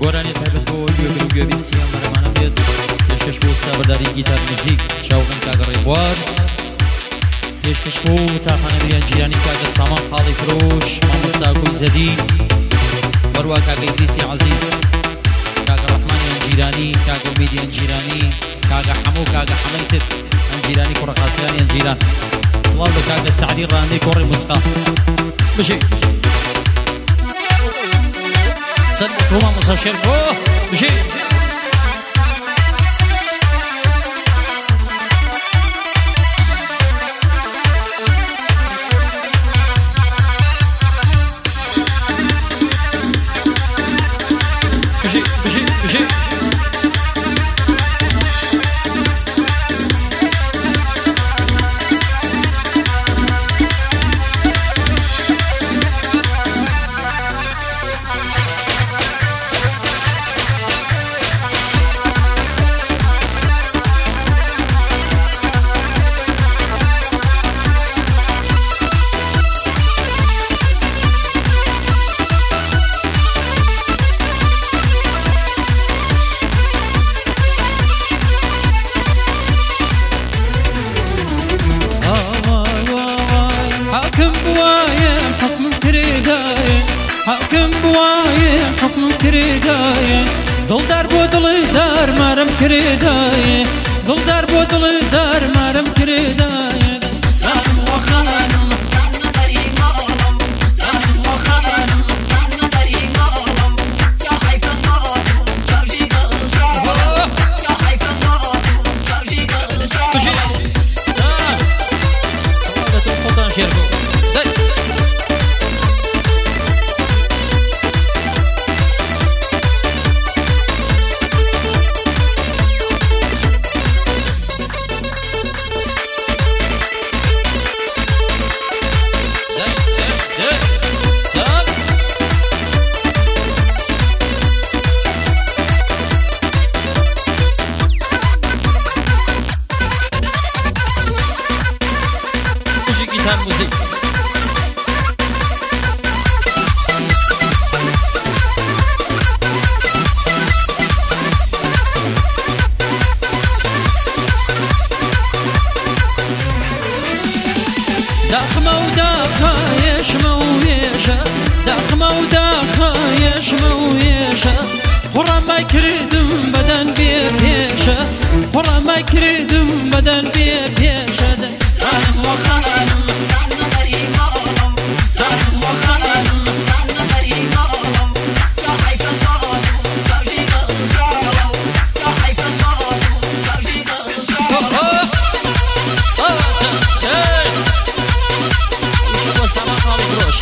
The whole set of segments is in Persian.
گۆرانی تایبەت بۆ گوێگر و گوێبی سیام بەرەمانە بێت پێشکەش بۆ سابەرداری گیتار موزیک چاوڕێن کاگە ڕێبوار پێشکەش بۆ تاقانە بریان جیرانی کاگە سامان خاڵی فرۆش مامۆستا گوڵ زەدی بەروە کاگە ئیدریسی عەزیز کاگە ڕەحمانیان جیرانی کاگە ئومێدیان جیرانی کاگە حەموو کاگە حەمەیتر ئەم جیرانی کوڕەقاسیانیان جیران سڵاو بە کاگە سەعدی ڕاندەی کۆڕی موسقا بژێ سەر بە تۆ مامۆستا شێر بۆ بژێ دڵدار بۆ دڵی دار مارم کرێدایە دڵدار بۆ دڵی دار مارم کرێدایە زانم وە خەڵانم نەدەری ماڵم زانم وە خەڵانم نەدەری ماڵم ساحەیفە ماڵم جاژی گەڵجاوە ساحەیفە ماڵم جاژی گەڵجاوە سەڵاتە سەڵتان شێر بۆ موزیک داخمە و داخایشمە و وێشە داخمە و داخایشمە و وێشە خوڕەمای کردم بەدەن بێ پێشە خوڕەمای کردم بەدەن بێ پێشە زانم وە خەڵانم نەدەری ماڵم زانم وە خەڵانم نەدەری ماڵم ساحەیفە ماڵم جاژی گەڵجاوە ساحەیفە ماڵم جاژی گەڵجاوە بۆ سامان خاڵی فرۆش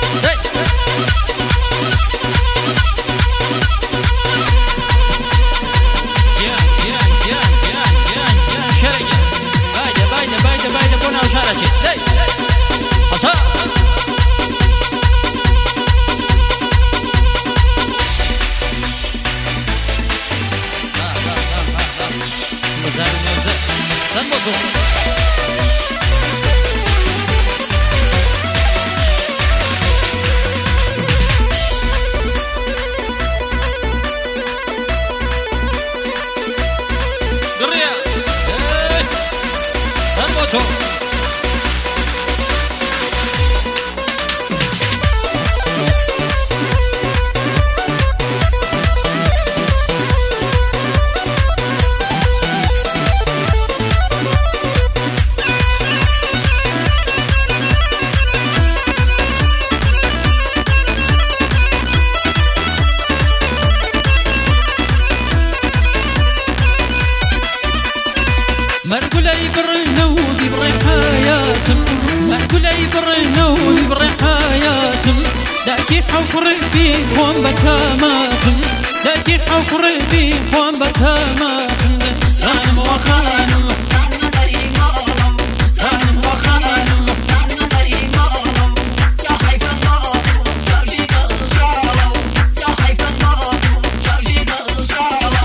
مەرگولەی بڕێنە و بیبڕێ حایاتم مەرگولەی بڕێنە و بیبڕێ حایاتم داکی حەوکڕێ بی خۆم بە تاماتم داکی حەوکڕێ بی خۆم بە تاماتم زانم وە خەڵانم نەدەری ماڵم زانم وە خەڵانم نەدەری ماڵم ساحەیفە ماڵم جاژی گەڵجاوە ساحەیفە ماڵم جاژی گەڵجاوە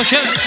باشه